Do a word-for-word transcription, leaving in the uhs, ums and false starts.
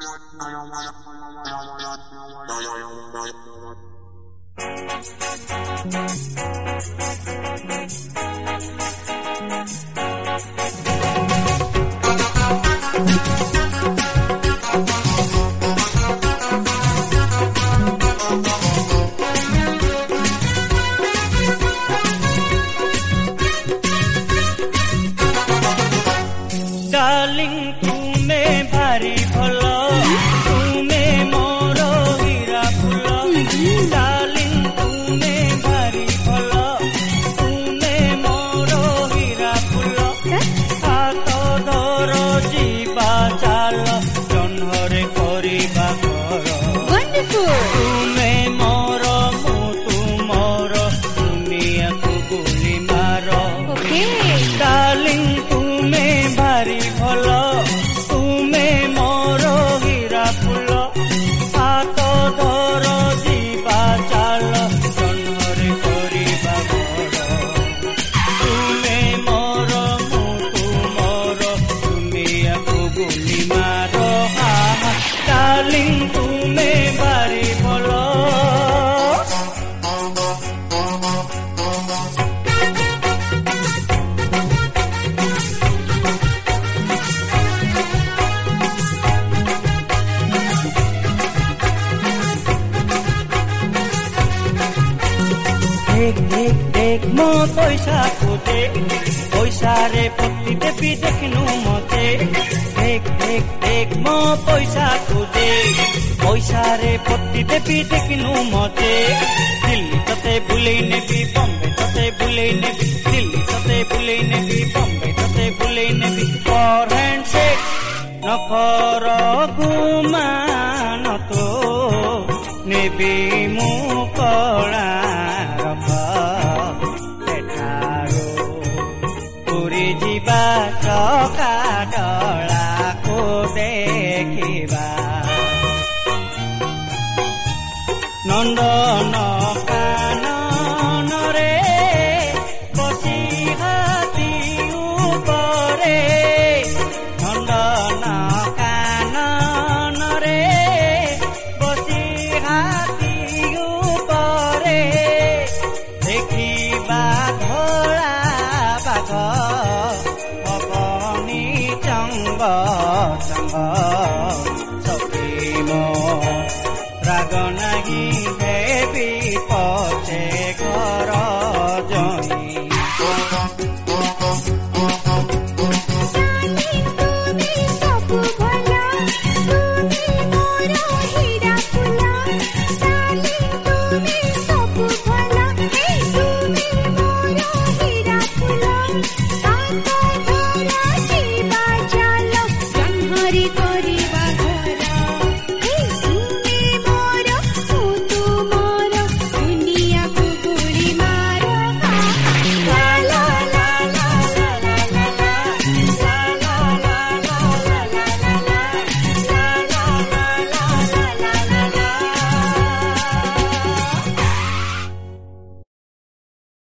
darling तुमे भारी भलो तुमे मोर हीरा फूल डार्लिंग तुमे भारी भलो तुमे मोर हीरा फूल हाथ धर जीवा चाल जन्हरे करिबा घर तुमे मोर मु तुमर दुनिया को गोली मार डार्लिंग तुमे भारी भलो तुमे मोर हीरा फूल हाथ धर जीवा चाल जन्हरे करिबा घर तुमे मोर मु तुमर दुनिया को गोली मार डार्लिंग तुमे भारी भलो देख देख देख मो पैसा को देख पैसा रे पत्ती देवी देखनु मते देख देख देख मो पैसा को देख पैसा रे पत्ती देवी देखनु मते दिल्ली तते बुलेई नेबी बम्बे तते बुलेई नेबी दिल्ली तते बुलेई नेबी बम्बे तते बुलेई नेबी फॉर हैंडशेक नखर गुमान तो नेबी मु कळा जीवा चका डला को देखिबा नंदन